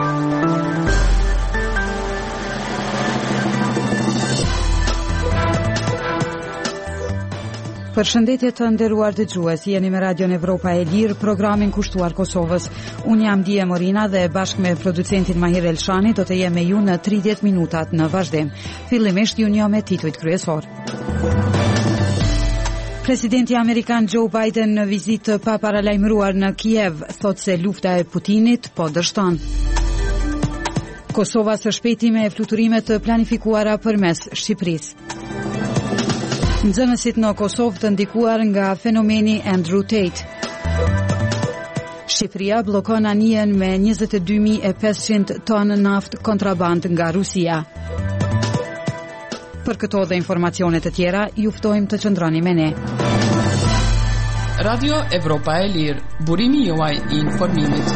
Përshëndetje të nderuar dëgjues, jeni me Radion Evropa e Lirë, programin kushtuar Kosovës. Unë jam Dije Morina dhe bashkë me producentin Mahir Elshani do të jem me ju në 30 minutat në vazhdim. Fillimisht ju njoh me titujt kryesor. Presidenti Amerikan Joe Biden në vizitë pa paralajmëruar në Kiev thot se lufta e Putinit po dështon. Kosova së shpejti me fluturime të planifikuara përmes Shqipërisë. Nxënësit në Kosovë të ndikuar nga fenomeni Andrew Tate. Shqipëria bllokon anijen me 22.500 tonë naftë kontraband nga Rusia. Për këto dhe informacione të tjera, ju ftojmë të qëndroni me ne. Radio Evropa e Lirë, burimi juaj I informimit.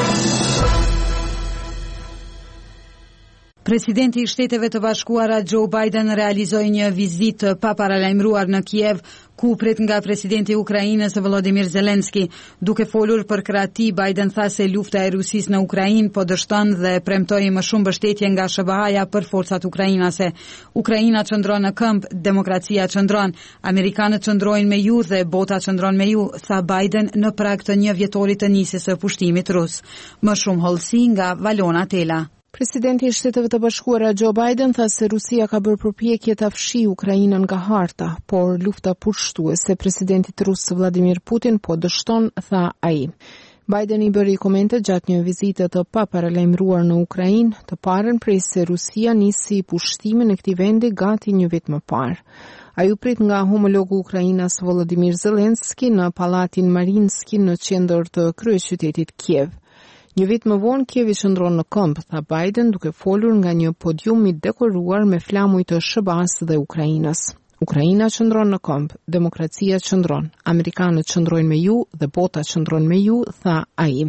Presidenti I Shteteve të Bashkuara Joe Biden realizoi një vizitë pa paralajmëruar në Kiev, ku pret nga presidenti I Ukrainës Volodymyr Zelensky. Duke folur për krahati, Biden tha se lufta e Rusisë në Ukrainë po dështon dhe premtoi më shumë mbështetje nga SBA-ja për forcat ukrainase. Ukraina çndron në këmbë, demokracia çndron, amerikanët çndrojnë me ju dhe bota çndron me ju, tha Biden në prag të një vjetorit të nisjes së pushtimit rus. Më shumë hollësi nga Valona Tela. Presidenti I Shteteve të Bashkuara Joe Biden tha se Rusia ka bërë përpjekje ta fshijë Ukrainën nga harta, por lufta pushtuese presidentit rus Vladimir Putin po dështon, tha ai. Biden I bëri komente gjatë një vizite të paparalajmëruar në Ukrainë, të parën prej se Rusia nisi pushtimin e këtij vendi gati një vit më parë. Ai u prit nga homologu Ukrainas Volodymyr Zelensky në pallatin Mariinsky në qendër të kryeqytetit Kiev. Një vit më vonë Kievi qëndron në këmbë, tha Biden duke folur nga një podium I dekoruar me flamuj të SBA-s dhe Ukrainës. Ukraina qëndron në këmbë, demokracia qëndron, amerikanët qëndrojnë me ju dhe bota qëndron me ju, tha ai.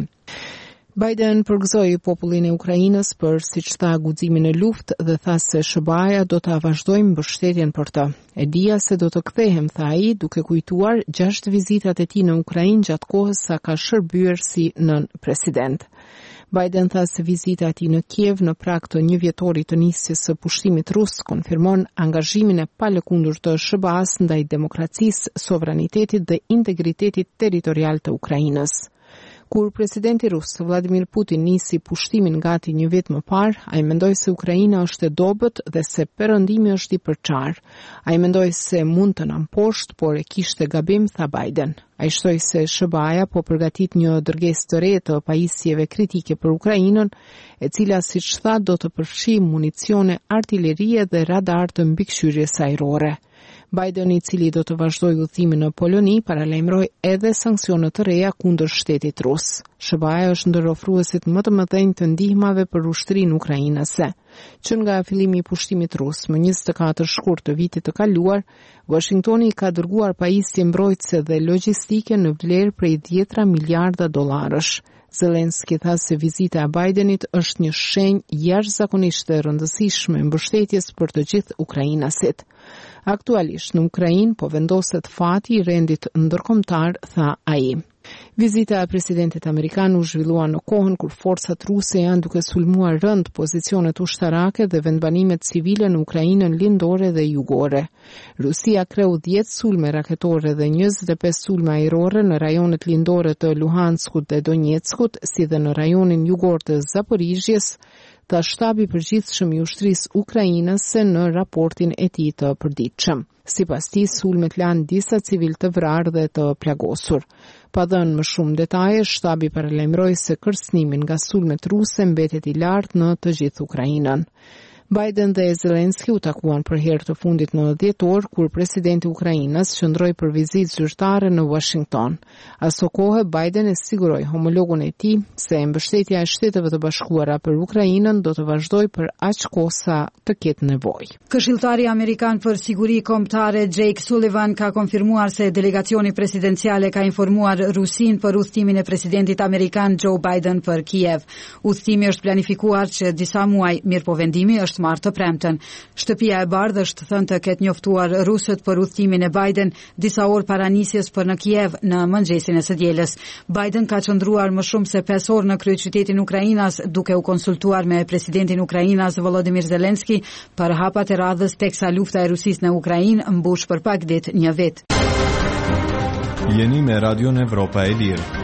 Biden përgëzoi popullin e Ukrainës për siç tha guximin e luftë dhe tha se SBA-ja do ta vazhdojmë mbështetjen për të. E dija se do të kthehem, tha ai, duke kujtuar 6 vizitat e tij në Ukrainë gjatë kohës sa ka shërbyer si nën president. Biden tha se vizita e tij në Kiev në prag të një vjetori të nisjes së pushtimit rus konfirmon angazhimin e palëkundur të SBA-s ndaj demokracisë, sovranitetit dhe integritetit territorial të Ukrainës. Kur presidenti rus Vladimir Putin nisi pushtimin gati një vit më parë, ai mendoi se Ukraina është e dobët dhe se perëndimi është I përçarë. Ai mendoi se mund të na mposhtë, por e kishte gabim, tha Biden. Ai shtoi se SBA-ja po përgatit një dërgesë të re të pajisjeve kritike për Ukrainën, e cila siç tha do të përfshijë municione, artillerie dhe radar të mbikëqyrjes ajrore. Biden, I cili do të vazhdojë udhëtimin në Poloni, paralajmëroi edhe sanksione të reja kundër shtetit rus. SBA-ja është ndër ofruesit më të mëdhenj të ndihmave për ushtrinë ukrainase. Që nga fillimi I pushtimit rus, më 24 shkurt të vitit të kaluar, Washingtoni ka dërguar pajisje mbrojtëse dhe logjistike në vlerë prej 10 miliarda dollarësh. Zelensky tha se vizita e Bidenit është një shenjë jashtëzakonisht e rëndësishme mbështetjes për të gjithë ukrainasit. Aktualisht në Ukrainë po vendoset fati I rendit ndërkombëtar, tha ai. Vizita e presidentit amerikan u zhvillua në kohën kur forcat ruse janë duke sulmuar rënd pozicionet ushtarake dhe vendbanimet civile në Ukrainën lindore dhe jugore. Rusia kreu 10 sulme raketore dhe 25 sulme ajrore në rajonet lindore të Luhanskut dhe Donetskut, si dhe në rajonin jugor të Zaporizhjes, tha shtabi përgjithshëm I ushtrisë ukrainase në raportin e tij të përditshëm. Sipas tij, sulmet lanë disa civil të vrarë dhe të plagosur. Pa dhënë më shumë detaje, shtabi paralajmëroi se kërcënimin nga sulmet ruse mbetet I lartë në të gjithë Ukrainën. Biden dhe Zelensky u takuan për herë të fundit në dhjetor, kur presidenti Ukrainës qëndroi për vizitë zyrtare në Washington. Aso kohë, Biden e siguroi homologun e tij se mbështetja e Shteteve të Bashkuara për Ukrainën do të vazhdojë për aq kohë sa të ketë nevojë. Këshilltari amerikan për siguri kombëtare Jake Sullivan ka konfirmuar se delegacioni presidenciale ka informuar Rusin për udhëtimin e presidentit amerikan Joe Biden për Kiev. Udhëtimi është planifikuar që disa muaj, mirëpovendimi është martë të premten. Shtëpia e Bardhë është thënë të ketë njoftuar rusët për udhëtimin e Biden disa orë para nisjes për në Kiev në mëngjesin e së dielës. Biden ka qëndruar më shumë se 5 orë në kryeqytetin Ukrainas duke u konsultuar me presidentin Ukrainas Volodymyr Zelensky për hapat e radhës teksa lufta e Rusisë në Ukrainë mbush për pak ditë një vit. Jeni me Radion Evropa e Lirë.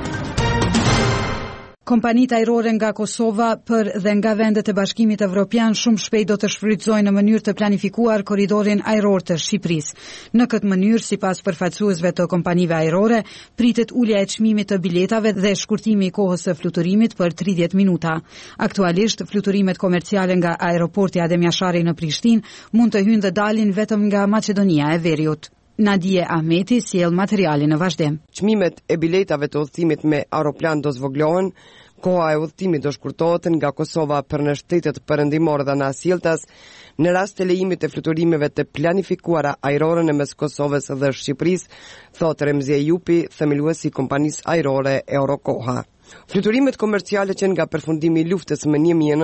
Kompanitë ajrore nga Kosova për dhe nga vendet e Bashkimit Evropian shumë shpejt do të shfrytëzojnë në mënyrë të planifikuar korridorin ajror të Shqipërisë. Në këtë mënyrë, sipas përfaqësuesve të kompanive ajrore, pritet ulja e çmimit të biletave dhe shkurtimi i kohës së fluturimit për 30 minuta. Aktualisht, fluturimet komerciale nga aeroporti Adem Jashari në Prishtinë mund të hyjnë dhe dalin vetëm nga Maqedonia e Veriut. Nadije Ahmeti sjell materialin në vazhdim. Çmimet e biletave të udhëtimit me aeroplan do zvoglohen, koha e udhëtimit do shkurtohet nga Kosova për në shtetet perëndimore dhe në Sjelltas, në rast të lejimit të fluturimeve të planifikuara ajrore në mes Kosovës dhe Shqipërisë, thotë Remzi Ejupi, themeluesi i kompanisë ajrore Eurokoha. Fluturimet komerciale që nga përfundimi i luftës më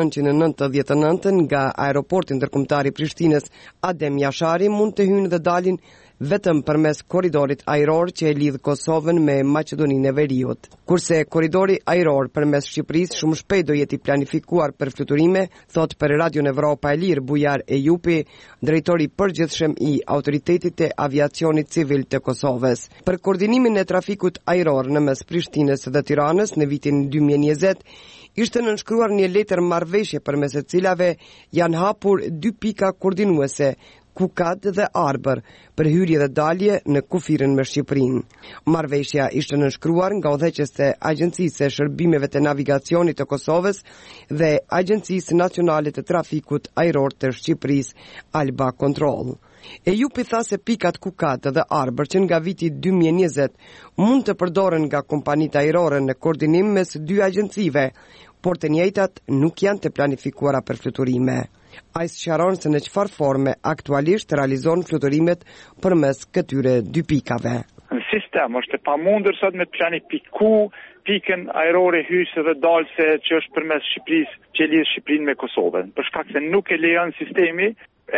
1999 nga aeroporti ndërkombëtar i Prishtinës Adem Jashari mund të hyjnë dhe dalin vetëm përmes korridorit ajror që e lidh Kosovën me Maqedoninë e Veriut. Kurse korridori ajror përmes Shqipërisë shumë shpejt do jetë i planifikuar për fluturime, thot për Radion Evropa e Lirë Bujar Ejupi, drejtori përgjithshëm i Autoritetit të Aviacionit Civil të Kosovës. Për koordinimin e trafikut ajror në mes Prishtinës dhe Tiranës në vitin 2020, ishte nënshkruar një letër marrëveshje përmes e cilave janë hapur 2 pika koordinuese, Kukat dhe Arbër, për hyrje dhe dalje në kufirin me Shqipërinë. Marrëveshja ishte nënshkruar nga udhëheqës të Agjencisë së Shërbimeve të Navigacionit të Kosovës dhe Agjencisë Nacionale të Trafikut Ajror të Shqipërisë, Alba Control. Ejupi tha se pikat Kukat dhe Arbër që nga viti 2020 mund të përdoren nga kompanitë ajrore në koordinim mes 2 agjencive, por të njëjtat nuk janë të planifikuara për fluturime. Ai sqaron se në çfarë forme aktualisht realizon fluturimet përmes këtyre 2 pikave. Në sistem është e pamundur sot me të planifiku pikën ajrore hyjse dhe dalse që është përmes Shqipërisë, që lidh Shqipërinë me Kosovën, për shkak se nuk e lejon sistemi,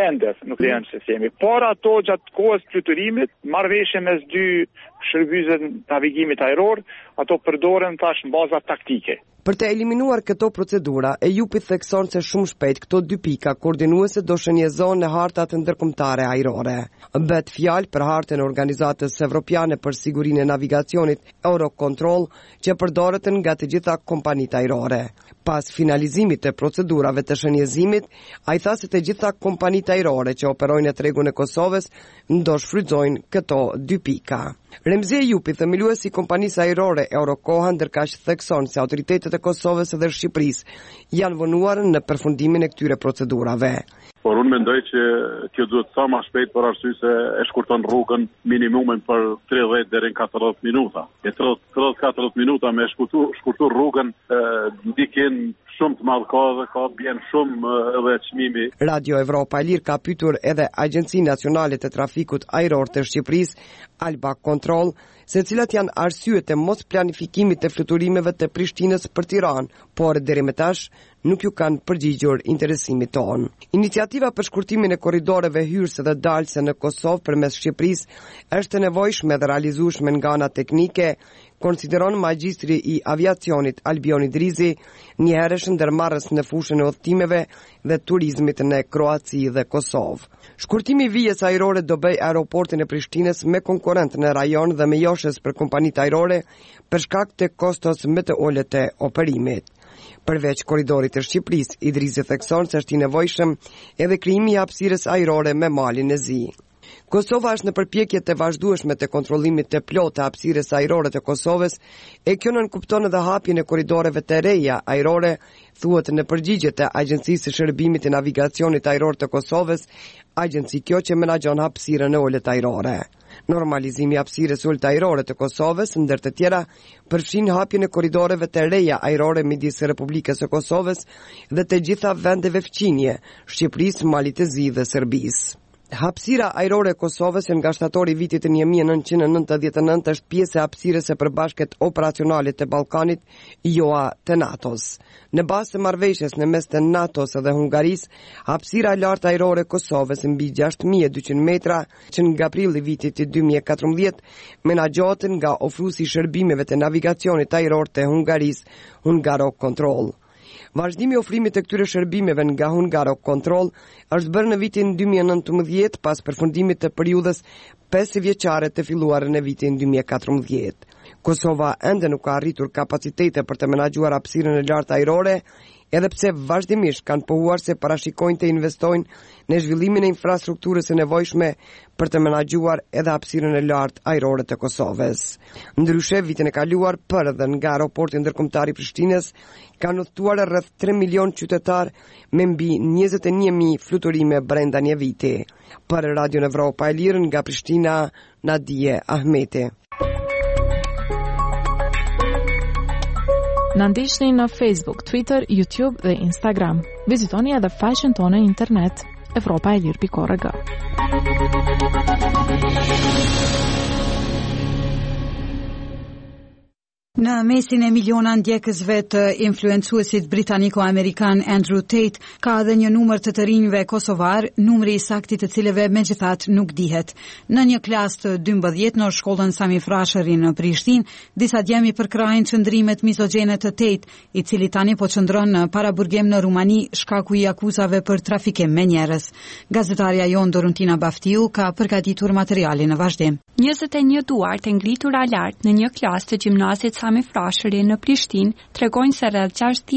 nuk lejon sistemi. Por ato gjatë kohës fluturimit, marrëveshje mes 2 shërbëzave të navigimit ajror, ato përdoren tash në baza taktike. Për të eliminuar këto procedura, Ejupi thekson se shumë shpejt këto 2 pika koordinuese do shënjezon në hartat ndërkombëtare ajrore. Bëhet fjalë për hartën e Organizatës Evropiane për Sigurinë e Navigacionit Eurocontrol, që përdoret nga të gjitha kompanitë ajrore. Pas finalizimit të procedurave të shënjezimit, ai tha se të gjitha kompanitë ajrore që operojnë në tregun e Kosovës do shfrytëzojnë këto 2 pika. Remzi Ejupi, themeluesi i kompanisë ajrore Eurokoha, ndërkaq thekson se autoritetet e Kosovës dhe Shqipërisë janë vonuar në përfundimin e këtyre procedurave. Por unë mendoj që kjo duhet sa më shpejt për arsye se e shkurton rrugën minimumin për 30 deri në 40 minuta. E 30-40 minuta me shkurtu rrugën ndikin shumë të madh ka bjen shumë edhe çmimi. Radio Evropa e Lirë ka pyetur edhe Agjencinë Nacionale të Trafikut Ajror të Shqipërisë, Alba Control, se cilat janë arsyet e mos planifikimit të fluturimeve të Prishtinës për Tiranë, por deri më tash nuk ju kanë përgjigjur interesimit tonë. Iniciativa për shkurtimin e korridoreve hyrëse dhe dalëse në Kosovë përmes Shqipërisë është e nevojshme dhe realizueshme nga ana teknike, konsideron magjistri i aviacionit Albioni Drizi, njëherësh ndërmarrës në fushën e udhëtimeve dhe turizmit në Kroaci dhe Kosovë. Shkurtimi i vijës ajrore do bëj aeroportin e Prishtinës me konkurrent në rajon dhe me joshës për kompanitë ajrore për shkak të kostos më të ulët të operimit. Përveç korridorit të Shqipërisë, Idrizi thekson se është i nevojshëm edhe krijimi i hapësirës ajrore me Malin e Zi. Kosova është në përpjekje të vazhdueshme të kontrollimit të plotë të hapësirës ajrore të Kosovës, e kjo nënkupton edhe hapjen e korridoreve të reja ajrore, thuhet në përgjigje të Agjencisë së Shërbimit të Navigacionit Ajror të Kosovës, agjenci kjo që menaxhon hapësirën e ulët ajrore. Normalizimi i hapësirës ulët ajrore të Kosovës, ndër të tjera, përfshin hapjen e korridoreve të reja ajrore midis Republikës së Kosovës dhe të gjitha vendeve fqinje, Shqipërisë, Malit të Zi dhe Serbisë. Hapësira ajrore e Kosovës nga shtatori i vitit 1999 është pjesë e hapësirës së përbashkët operacionale të Ballkanit, JOA të NATO-s. Në bazë të marrëveshjes në mes të NATO-s dhe Hungarisë, hapësira e lartë ajrore e Kosovës mbi 6200 metra, që nga prilli i vitit 2014 menaxhohet nga ofruesi i shërbimeve të navigacionit ajror të Hungarisë, Hungarocontrol. Vazhdimi i ofrimit të këtyre shërbimeve nga Hungarocontrol është bërë në vitin 2019 pas përfundimit të periudhës 5 vjeçare të filluar në vitin 2014. Kosova ende nuk ka arritur kapacitete për të menaxhuar hapësirën e lartë ajrore, edhe pse vazhdimisht kanë pohuar se parashikojnë të investojnë në zhvillimin e infrastrukturës e nevojshme për të menaxhuar edhe hapësirën e lartë ajrore të Kosovës. Ndryshe, vitin e kaluar për dhe nga aeroporti ndërkombëtar i Prishtinës kanë udhëtuar rreth 3 milion qytetar me mbi 21.000 fluturime brenda një viti. Për Radio Evropa e Lirë nga Prishtina, Nadije Ahmeti. Na ndiqni në Facebook, Twitter, YouTube dhe Instagram. Vizitoni edhe faqen tonë internet evropaelir.org. Në mesin e miliona ndjekësve të influencuesit britaniko-amerikan Andrew Tate, ka edhe një numër të rinjve kosovar, numri i saktë të cilëve megjithatë nuk dihet. Në një klasë të 12 në shkollën Sami Frashëri në Prishtinë, disa djemi përkrajnë qëndrimet mizogjene të Tate, i cili tani po qëndron në paraburgim në Rumani shkaku i akuzave për trafikim me njerëz. Gazetarja jon Doruntina Baftiu ka përgatitur materialin në vazhdim. 21 duar të ngritura lart në një klasë të gjimnazit Sami Frashëri në Prishtinë tregojnë se rreth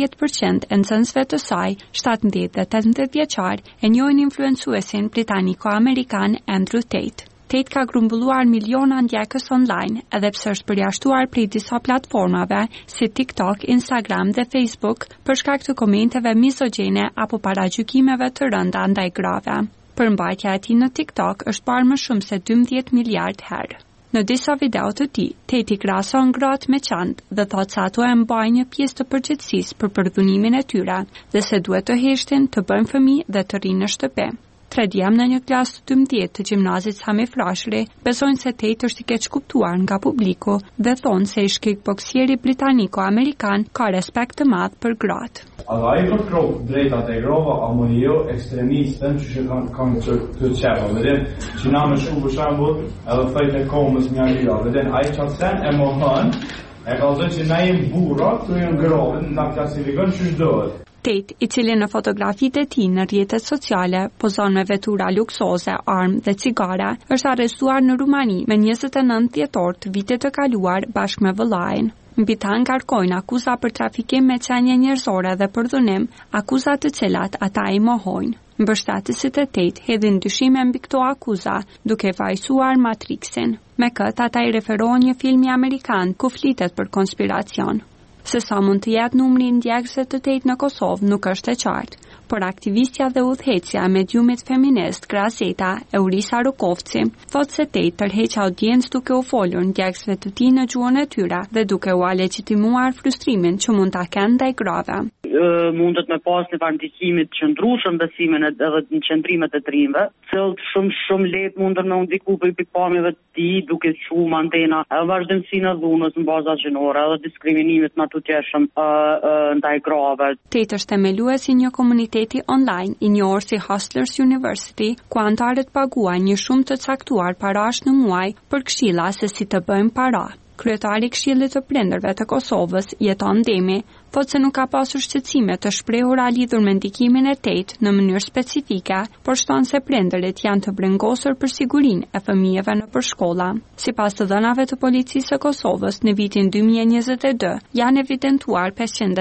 60% e nxënësve të saj, 17 dhe 18 vjeçar, e njohin influencuesin britaniko-amerikan Andrew Tate. Tate ka grumbulluar miliona ndjekës online, edhe pse është përjashtuar prej disa platformave si TikTok, Instagram dhe Facebook për shkak të komenteve mizogjene apo paragjykimeve të rënda ndaj grave. Përmbajtja e tij në TikTok është parë më shumë se 12 miliard herë. Në disa video të tij, Tate i krahason gratë me qant dhe thotë se ato e mbajnë një pjesë të përgjegjësisë për përdhunimin e tyre dhe se duhet të heshtin, të bëjnë fëmijë dhe të rinë në shtëpi. 3 djemë në një klasë të 12 të gjimnazit Sami Frashëri besojnë se Tate është i keq kuptuar nga publiku dhe thonë se ish kickboksieri britaniko-amerikan ka respekt të madh për gratë. A ai përkrau drejtat e grave apo jo ekstremistën që kanë të çeva, vetëm që na më shumë për shembull, edhe thajt e komës mjaria, vetëm ai çfarë e mohon, e ka thënë që na jemi burra, këtu janë grave, na klasifikojnë çu dohet. Tate, i cili në fotografitë e tij në rrjetet sociale pozon me vetura luksoze, armë dhe cigara, është arrestuar në Rumani me 29 dhjetor të vitit të kaluar bashkë me vëllain. Mbi ta ngarkojnë akuza për trafikim me qenie njerëzore dhe për dhunim, akuza të cilat ata i mohojnë. Mbështetësit e Tate hedhin dyshime mbi këto akuza, duke vajsuar Matrixin. Me këtë ata i referohen një filmi amerikan ku flitet për konspiracion. Se sa mund të jetë numri i ndjekësve të Tate në Kosovë nuk është e qartë, por aktivistja dhe udhëheqësja e mediumit feminist Grazeta Eurisa Rukovci thotë se Tate tërheq audiencë duke u folur ndjekësve të tij në gjuhën e tyre dhe duke u legjitimuar frustrimin që mund ta kenë ndaj grave. Mundet me pas një ndikimit të qëndrueshëm besimin edhe në qëndrimet e trinjve, cilët shumë lehtë mundën me u ndiku për pikpamjeve të tij, duke quajtur mantena e vazhdimsinë e dhunës në baza gjinore edhe diskriminimit në të tjeshëm ndaj grave. Tate është themelues i një komuniteti online i njohur si Hustlers University, ku anëtarët paguajnë një shumë të caktuar parash në muaj për këshilla se si të bëjmë para. Kryetari i Këshillit të Prindërve të Kosovës, Jeton Demi, thotë se nuk ka pasur shqetësime të shprehura lidhur me ndikimin e Tate në mënyrë specifike, por shton se prindërit janë të brengosur për sigurinë e fëmijëve nëpër shkolla. Sipas të dhënave të policisë së Kosovës, në vitin 2022 janë evidentuar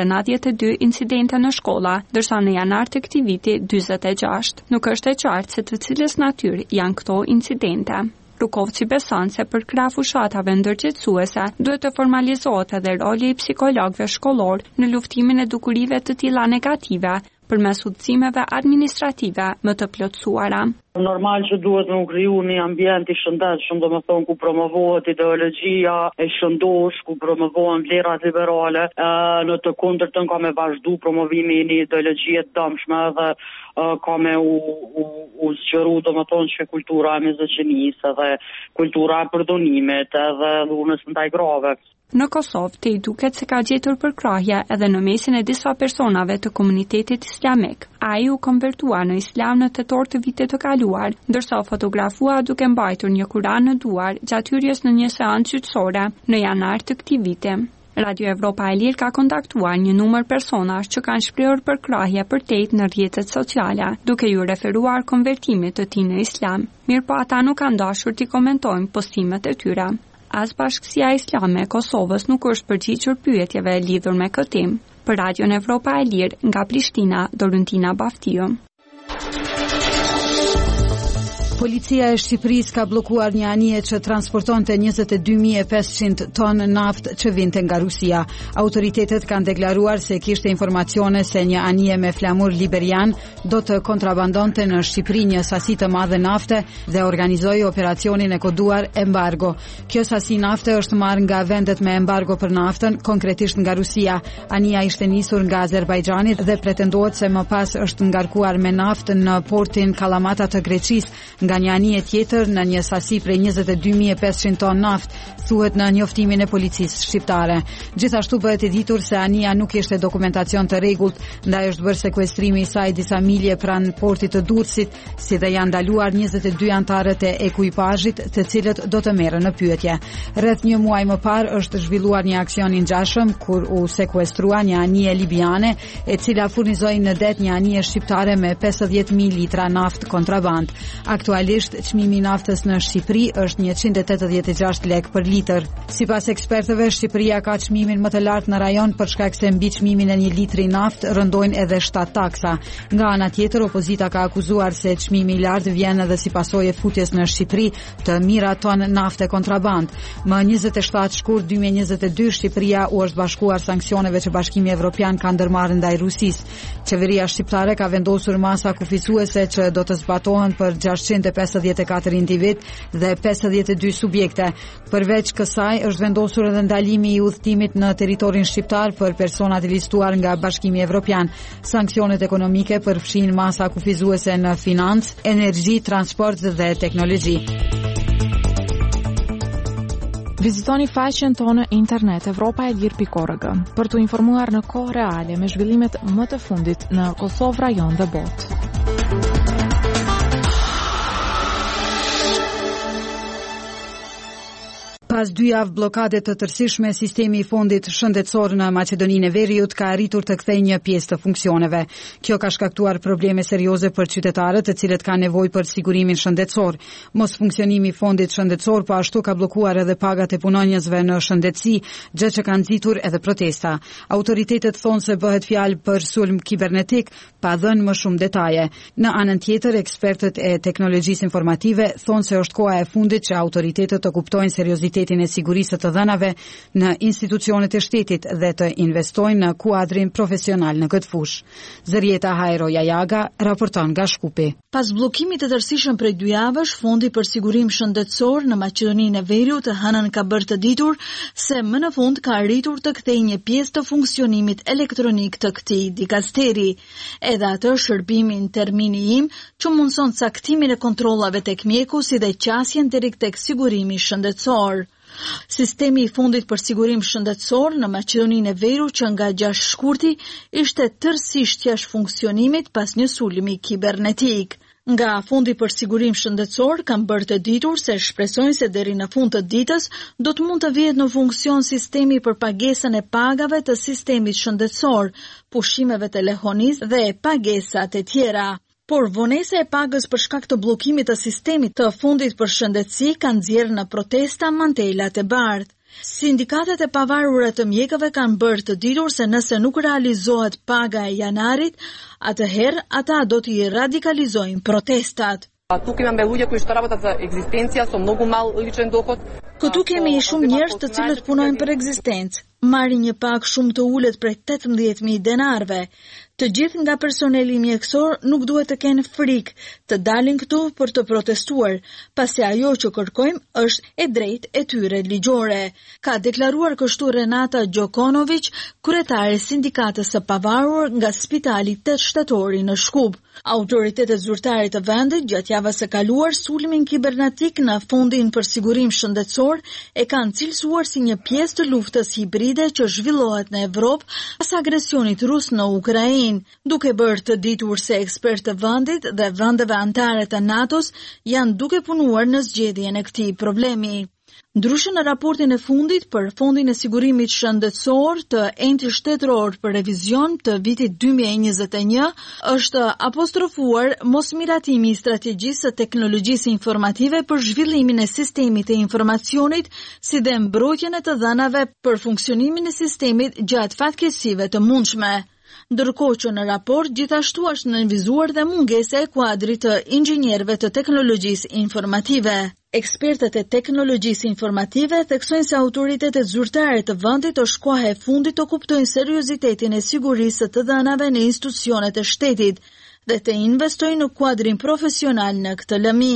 592 incidente në shkolla, ndërsa në janar të këtij viti 46. Nuk është e qartë se të cilës natyrë janë këto incidente. Rukovci beson se për krah fushatave ndërgjegjësuese duhet të formalizohet edhe roli i psikologëve shkollor në luftimin e dukurive të tilla negative përmes udhëzimeve administrative më të plotësuara. Normal që duhet me u kriju një ambient i shëndetshëm, domethënë ku promovohet ideologjia e shëndosh, ku promovohen vlerat liberale, në të kundërtën ka me vazhdu promovimi i një ideologjie të dëmshme dhe ka me u zgjeru domethënë që kultura e mizoqinisë dhe kultura e përdonimit edhe dhunës ndaj grave. Në Kosovë te i duket se ka gjetur përkrahje edhe në mesin e disa personave të komunitetit islamik. Ai u konvertua në islam në tetor të vitit të kaluar, ndërsa u fotografua duke mbajtur një Kur'an në duar gjatë hyrjes në një seancë qytetësore në janar të këtij viti. Radio Evropa e Lirë ka kontaktuar një numër personash që kanë shprehur përkrahje për tejt në rrjetet sociale, duke ju referuar konvertimit të tij në islam. Mirëpo ata nuk kanë dashur t'i komentojnë postimet e tyre. As Bashkësia Islame e Kosovës nuk është përgjigjur pyetjeve lidhur me këtë temë. Për Radion Evropa e Lirë nga Prishtina, Dorentina Baftiu. Policia e Shqipërisë ka bllokuar një anije që transportonte 22.500 tonë naftë që vinte nga Rusia. Autoritetet kanë deklaruar se kishte informacione se një anije me flamur liberian do të kontrabandonte në Shqipëri një sasi të madhe nafte dhe organizoi operacionin e koduar embargo. Kjo sasi nafte është marrë nga vendet me embargo për naftën, konkretisht nga Rusia. Anija ishte nisur nga Azerbajxhani dhe pretendohet se më pas është ngarkuar me naftë në portin Kalamata të Greqisë, nga një anije tjetër në një sasi prej 22.500 ton naftë, thuhet në njoftimin e policisë shqiptare. Gjithashtu bëhet e ditur se anija nuk kishte dokumentacion të rregullt, ndaj është bërë sekuestrimi i saj disa milje pranë portit të Durrësit, si dhe janë ndaluar 22 anëtarët e ekuipazhit, të cilët do të merren në pyetje. Rreth një muaj më parë është zhvilluar një aksion i ngjashëm kur u sekuestrua një anije libiane, e cila furnizoi në det një anije shqiptare me 50.000 litra naftë kontraband. Aktualisht çmimi i naftës në Shqipëri është 186 lekë për litër. Sipas ekspertëve, Shqipëria ka çmimin më të lartë në rajon për shkak se mbi çmimin e një litri naftë rëndojnë edhe 7 taksa. Nga ana tjetër, opozita ka akuzuar se çmimi i lartë vjen edhe si pasojë e futjes në Shqipëri të mijëra tonë nafte kontraband. Më 27 shkurt 2022 Shqipëria u është bashkuar sanksioneve që Bashkimi Evropian ka ndërmarrë ndaj Rusisë. Qeveria shqiptare ka vendosur masa kufizuese që do të zbatohen për 654 individ dhe 52 subjekte. Përveç kësaj është vendosur edhe ndalimi i udhëtimit në territorin shqiptar për personat e listuar nga Bashkimi Evropian. Sanksionet ekonomike përfshin masa kufizuese në financë, energji, transport dhe teknologji. Vizitoni faqen tonë internet evropaelir.org për të informuar në kohë reale me zhvillimet më të fundit në Kosovë, rajon dhe botë. Pas 2 javë bllokade të tërësishme, sistemi i fondit shëndetësor në Maqedoninë e Veriut ka arritur të kthejë një pjesë të funksioneve. Kjo ka shkaktuar probleme serioze për qytetarët, të cilët kanë nevojë për sigurimin shëndetësor. Mos funksionimi i fondit shëndetësor po ashtu ka bllokuar edhe pagat e punonjësve në shëndetësi, gjë që ka nxitur edhe protesta. Autoritetet thonë se bëhet fjalë për sulm kibernetik, pa dhënë më shumë detaje. Në anën tjetër, ekspertët e teknologjisë informative thonë se është koha e fundit që autoritetet të kuptojnë seriozitetin e sigurisë të dhënave në institucionet e shtetit dhe të investojnë në kuadrin profesional në këtë fushë. Zërieta Hajro Jajaga raporton nga Shkupi. Pas bllokimit të tërësishëm prej 2 javësh, Fondi për Sigurim Shëndetësor në Maqedoninë e Veriut hënën ka bërë të ditur se më në fund ka arritur të kthejë një pjesë të funksionimit elektronik të këtij dikasteri. Edhe atë shërbimin termini im që mundson caktimin e kontrollave tek mjeku si dhe qasjen deri tek sigurimi shëndetësor. Sistemi i Fundit për Sigurim Shëndetësor në Maqedoninë e Veriut që nga 6 shkurti ishte tërësisht jashtë funksionimit pas një sulmi kibernetik. Nga Fondi për Sigurim Shëndetësor kanë bërë të ditur se shpresojnë se deri në fund të ditës do të mund të vihet në funksion sistemi për pagesën e pagave të sistemit shëndetësor, pushimeve telefonisë dhe pagesat e tjera. Por vonesa e pagës për shkak të bllokimit të sistemit të Fundit për Shëndetësi kanë nxjerrë në protesta mantelat e bardhë. Sindikatet e pavarura të mjekëve kanë bërë të ditur se nëse nuk realizohet paga e janarit, atëherë ata do t'i radikalizojnë protestat. Тук имаме луѓе кои што работат за екзистенција со многу мал личен доход. Këtu kemi shumë njerëz të cilët punojnë për ekzistencë. marrin një pak shumë të ulët prej 18.000 denarve. Të gjithë nga personeli mjekësor nuk duhet të kenë frikë të dalin këtu për të protestuar, pasi ajo që kërkojmë është e drejtë e tyre ligjore, ka deklaruar kështu Renata Gjokonović, kryetare e sindikatës së pavarur nga Spitali 8 Shtatori në Shkup. Autoritetet zyrtare të vendit gjatë javës së kaluar sulmin kibernetik në Fondin për Sigurim Shëndetësor e kanë cilësuar si një pjesë të luftës hibride që zhvillohet në Evropë pas agresionit rus në Ukrainë, duke bërë të ditur se ekspertë të vendit dhe vendeve anëtare të NATO-s janë duke punuar në zgjedhjen e këtij problemi. Ndryshe në raportin e fundit për Fondin e Sigurimit Shëndetësor të enti shtetëror për revizion të vitit 2021, është apostrofuar mosmiratimi i strategjisë së teknologjisë informative për zhvillimin e sistemit e informacionit, si dhe mbrojtjen e të dhënave për funksionimin e sistemit gjatë fatkeqësive të mundshme. Ndërkohë që në raport gjithashtu është nënvizuar dhe mungesa e kuadrit të inxhinierëve të teknologjisë informative. Ekspertët e teknologjisë informative theksojnë se autoritetet zyrtare të vendit është koha e fundit të kuptojnë seriozitetin e sigurisë së të dhënave në institucionet e shtetit dhe të investojnë në kuadrin profesional në këtë lëmi.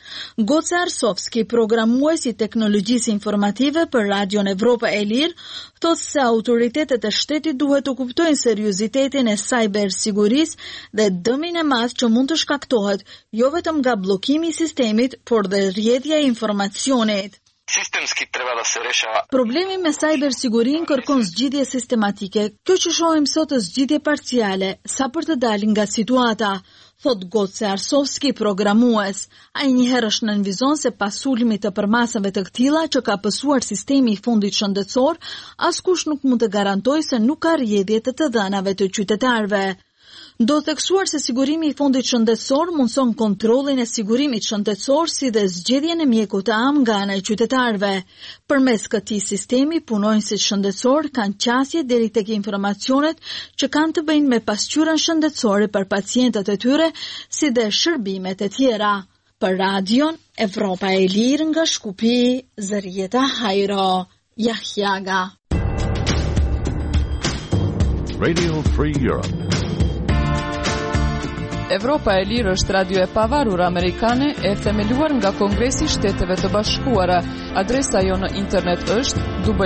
Goce Arsovski, programues i teknologjisë informative për Radion Evropa e Lirë, thotë se autoritetet e shtetit duhet të kuptojnë seriozitetin e cybersigurisë dhe dëmin e madh që mund të shkaktohet jo vetëm nga bllokimi i sistemit, por dhe rrjedhja e informacionit. Sistemski treba da se rešava. Problemi me cybersigurin kërkon zgjidhje sistematike. Kjo që shohim sot është zgjidhje parciale, sa për të dalë nga situata, thot Goce Arsovski, programues. Ai njëherë është nënvizon se pas sulmit të përmasave të këtilla që ka pësuar sistemi i fundit shëndetësor, askush nuk mund të garantojë se nuk ka rrjedhje të dhënave të qytetarëve. Do theksuar se sigurimi i fondit shëndetësor mundson kontrollin e sigurimit shëndetësor si dhe zgjedhjen e mjekut të am nga ana e qytetarëve. Përmes këtij sistemi, punonjësit shëndetësor kanë qasje deri tek informacionet që kanë të bëjnë me pasqyrën shëndetësore për pacientët e tyre, si dhe shërbimet e tjera. Për Radion Evropa e Lirë nga Shkupi, Zërieta Hajro, Jahjaga. Radio Free Europe. Evropa e Lirë është radio e pavarur amerikane e themeluar nga Kongresi i Shteteve të Bashkuara. Adresa jo në internet është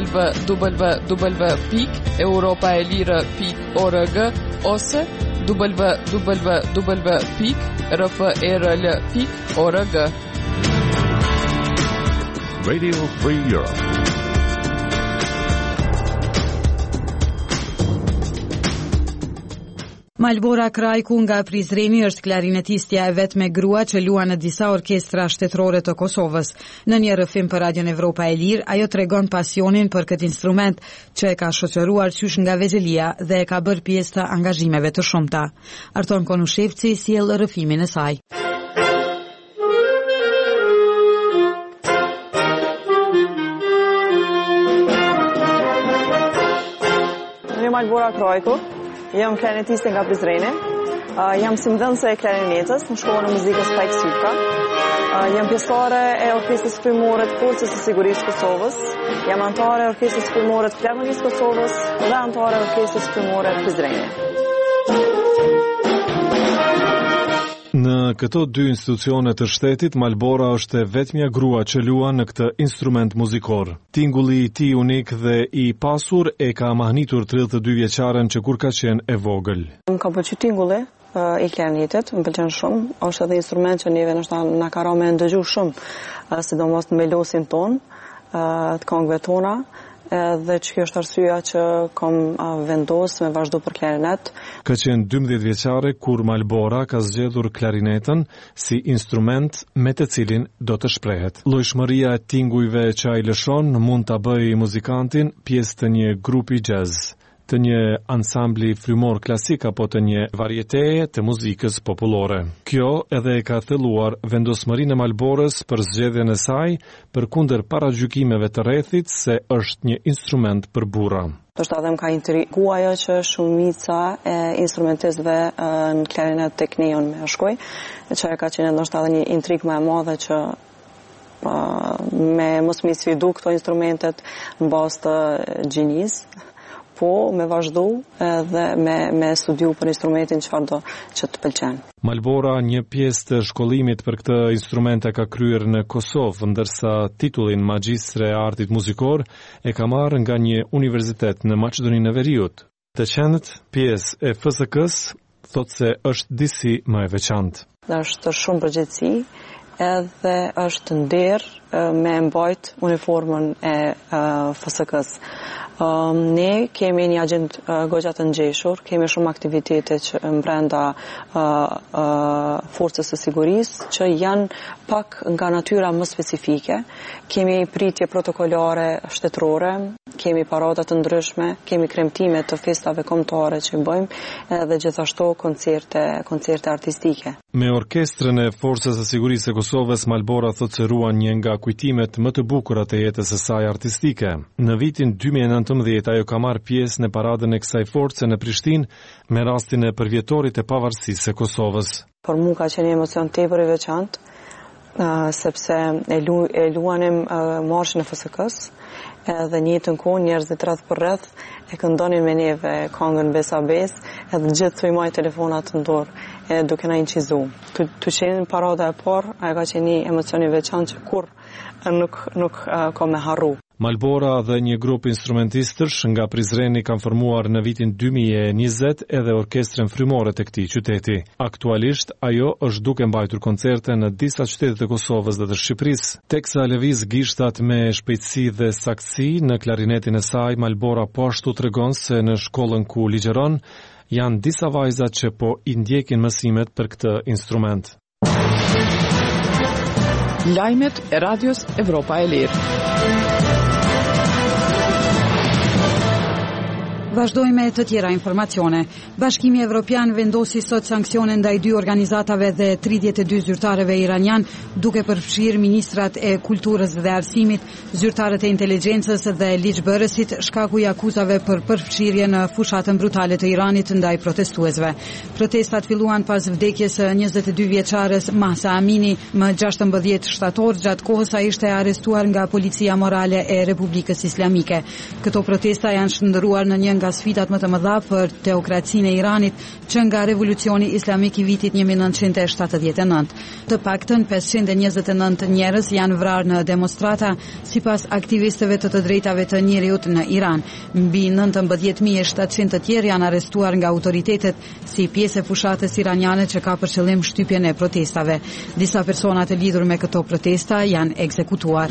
www.europaelire.org ose www.rfrl.org. Radio Free Europe. Malbora Krajku nga Prizreni është klarinetistja e vetme grua që luan në disa orkestra shtetërore të Kosovës. Në një rrëfim për Radion Evropa e Lirë, ajo tregon pasionin për këtë instrument që e ka shoqëruar qysh nga vezelia dhe e ka bërë pjesë të angazhimeve të shumta. Arton Konushevci sjell rrëfimin e saj. Unë Malbora Krajku. Jam klarinetiste nga Prizreni. Jam mësimdhënëse e klarinetës në shkollën e muzikës Pajk Syka. Jam pjesëtare e Orkestrës Frymore të Forcës së Sigurisë Kosovës. Jam anëtare e Orkestrës Frymore të Filharmonisë Kosovës dhe anëtare e Orkestrës Frymore të Prizreni. Në këto dy institucione të shtetit, Malbora është e vetmja grua që luan në këtë instrument muzikor. Tingulli i tij unik dhe i pasur e ka mahnitur 32 vjeçaren që kur ka qenë e vogël. Më ka pëlqyer tingulli i klarinetit, më pëlqen shumë. Është edhe instrument që neve na ka rënë me ndëgju shumë, sidomos në melosin ton, të këngëve tona. Dhe që kjo është arsyeja që kam vendosur me vazhdo për klarinet. Ka qenë 12 vjeçare kur Malbora ka zgjedhur klarinetën si instrument me të cilin do të shprehet. Llojshmëria e tingujve që ai lëshon mund ta bëjë muzikantin pjesë të një grupi jazz, të një ansambli frymor klasik apo të një varietee të muzikës popullore. Kjo edhe e ka thelluar vendosmërinë e Malborës për zgjedhjen e saj përkundër paragjykimeve të rrethit se është një instrument për burra. Ndoshta edhe më ka intriguar ajo që shumica e instrumentistëve në klarinet tek ne janë me shkoj, që ka qenë ndoshta edhe një intrigë më e madhe që me mos me sfidu këto instrumentet në bazë të gjinisë, po me vazhdu dhe me studiu për instrumentin çfarë do që të pëlqen. Malbora një pjesë të shkollimit për këtë instrument ka kryer në Kosovë, ndërsa titullin magjistre e artit muzikor e ka marrë nga një universitet në Maqedoninë e Veriut. Të qenët pjesë e FSK-s thotë se është disi më e veçantë. Është shumë përgjegjësi edhe është nder me mbajt uniformën e FSK-s. Ne kemi një agent goxha të ngjeshur, kemi shumë aktivitete që brenda forcës së sigurisë që janë pak nga natyra më specifike. Kemi pritje protokolare shtetërore, kemi parada të ndryshme, kemi kremtime të festave kombëtare që bëjmë edhe gjithashtu koncerte artistike. Me orkestrën e Forcës së Sigurisë së Kosovës, Malbora thotë se ruan një nga kujtimet më të bukura të jetës së saj artistike. Në vitin 2019 ajo ka marrë pjesë në paradën e kësaj force në Prishtinë me rastin e përvjetorit të pavarësisë së Kosovës. Për mua ka qenë një emocion tepër i veçantë, sepse e luanim marshin e FSK-s, edhe një të kohë njerëzit rreth për rreth e këndonin me neve këngën Besa Bes, edhe gjithë të imaj telefonat në dorë duke na incizu. Të qenë parada e parë, ajo ka qenë një emocion i veçantë që kur nuk ka me harru. Malbora dhe një grup instrumentistësh nga Prizreni kanë formuar në vitin 2020 edhe orkestrën frymore të këtij qyteti. Aktualisht ajo është duke mbajtur koncerte në disa qytete të Kosovës dhe të Shqipërisë. Teksa lëviz gishtat me shpejtësi dhe saktësi në klarinetin e saj, Malbora po ashtu tregon se në shkollën ku ligjeron janë disa vajza që po i ndjekin mësimet për këtë instrument. Lajmet e Radios Evropa e Lirë. Vazhdojmë me të tjera informacione. Bashkimi Evropian vendosi sot sanksione ndaj 2 organizatave dhe 32 zyrtarëve iranian, duke përfshirë ministrat e kulturës dhe arsimit, zyrtarët e inteligjencës dhe ligjbërësit, shkaku i akuzave për përfshirje në fushatën brutale të Iranit ndaj protestuesve. Protestat filluan pas vdekjes së 22 vjeçares Mahsa Amini më 16 shtator, gjatë kohës ai ishte arrestuar nga policia morale e Republikës Islamike. Këto protesta janë shndërruar në një nga sfidat më të mëdha për teokracinë e Iranit që nga revolucioni islamik i vitit 1979. Të paktën 529 njerëz janë vrarë në demonstrata sipas aktivistëve të drejtave të njerëzit në Iran. Mbi 19.700 të tjerë janë arrestuar nga autoritetet si pjesë e fushatës iraniane që ka për qëllim shtypjen e protestave. Disa persona të lidhur me këto protesta janë ekzekutuar.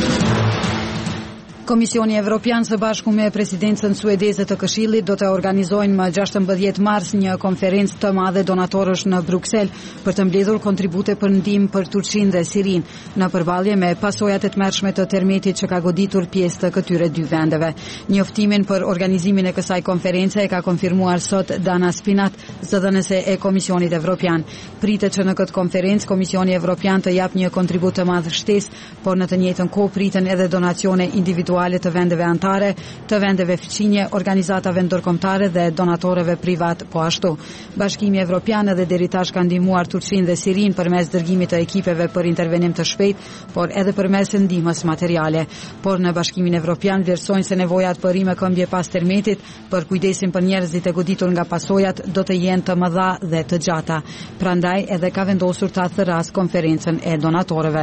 Komisioni Evropian së bashku me presidencën suedeze të Këshillit do të organizojnë më 16 mars një konferencë të madhe donatorësh në Bruksel për të mbledhur kontribute për ndihmë për Turqinë dhe Sirinë në përballje me pasojat e tmerrshme të termetit që ka goditur pjesë të këtyre 2 vendeve. Njoftimin për organizimin e kësaj konference e ka konfirmuar sot Dana Spinat, zëdhënëse e Komisionit Evropian. Pritet që në këtë konferencë Komisioni Evropian të japë një kontribut të madh shtesë, por në të njëjtën kohë priten edhe donacione individuale të vendeve antare, të vendeve fqinje, organizatave ndërkombëtare dhe donatorëve privat po ashtu. Bashkimi Evropian edhe deri tash ka ndihmuar Turqinë dhe Sirinë përmes dërgimit të ekipeve për intervenim të shpejt, por edhe përmes ndihmës materiale. Por në Bashkimin Evropian vlerësojnë se nevojat për rime këmbje pas termetit, për kujdesin për njerëzit e goditur nga pasojat do të jenë të mëdha dhe të gjata. Prandaj edhe ka vendosur ta thërras konferencën e donatorëve.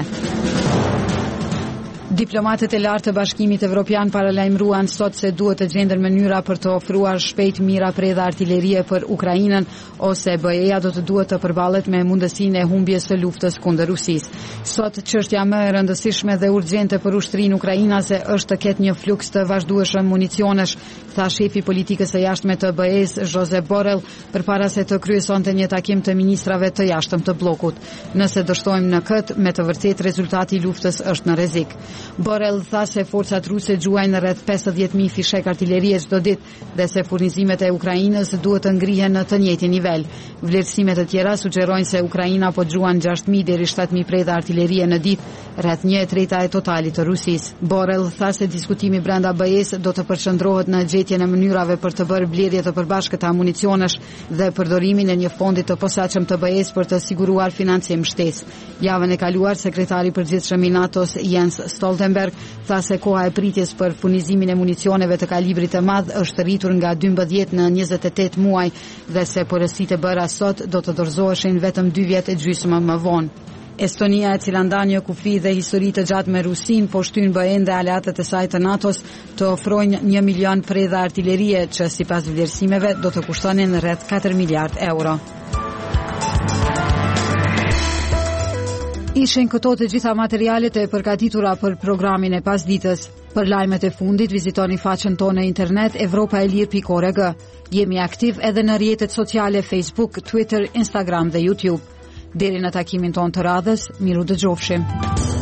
Diplomatët e lartë të Bashkimit Evropian paralajmëruan sot se duhet të gjenden mënyra për të ofruar shpejt mira predha artillerie për Ukrainën, ose BE-ja do të duhet të përballet me mundësinë e humbjes së luftës kundër Rusisë. Sot çështja më e rëndësishme dhe urgjente për ushtrinë ukrainase është të ketë një fluks të vazhdueshëm municionesh, tha shefi politikës së jashtme të BE-s Josep Borrell përpara se të kryesonte një takim të ministrave të jashtëm të bllokut. Nëse dështojmë në këtë, me të vërtetë rezultati i luftës është në rrezik. Borrell tha se forcat ruse gjuajnë rreth 50.000 fishek artillerie çdo ditë dhe se furnizimet e Ukrainës duhet të ngrihen në të njëjtin nivel. Vlerësime të tjera sugjerojnë se Ukraina po gjuan 6.000 deri 7.000 predha artillerie në ditë, rreth 1/3 e totalit të Rusisë. Borrell tha se diskutimi brenda BE-s do të përqendrohet në mbështetjen e mënyrave për të bërë mbledhje të përbashkëta municionesh dhe përdorimin e një fondi të posaçëm të BE-s për të siguruar financim shtesë. Javën e kaluar, sekretari i përgjithshëm i NATO-s Jens Stoltenberg tha se koha e pritjes për furnizimin e municioneve të kalibrit të madh është rritur nga 12 në 28 muaj dhe se porositë e bëra sot do të dorëzoheshin vetëm 2 vjet e gjysmë më vonë. Estonia, e cila ndan një kufi dhe histori të gjatë me Rusin, po shtyn BE-n dhe aleatët e saj të NATO-s të ofrojnë 1 milion predha artillerie që sipas vlerësimeve do të kushtonin rreth 4 miliard euro. Ishin këto të gjitha materialet e përgatitura për programin e pasditës. Për lajmet e fundit, vizitoni faqen tonë në internet evropaelir.org. Jemi aktiv edhe në rrjetet sociale Facebook, Twitter, Instagram dhe YouTube. Deri në takimin tonë të radhës, miru dëgjofshim.